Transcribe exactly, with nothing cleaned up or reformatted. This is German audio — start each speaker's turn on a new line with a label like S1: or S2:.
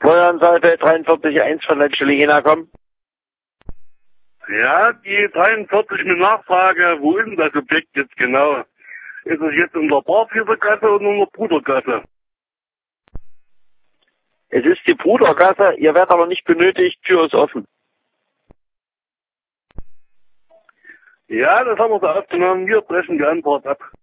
S1: Feueransalbe dreiundvierzig eins von der Chilena kommen.
S2: Ja, die dreiundvierzig mit Nachfrage, wo ist denn das Objekt jetzt genau? Ist es jetzt in der Barführergasse oder in der Brudergasse?
S1: Es ist die Brudergasse, ihr werdet aber nicht benötigt, Tür ist offen.
S2: Ja, das haben wir so aufgenommen, wir brechen die Antwort ab.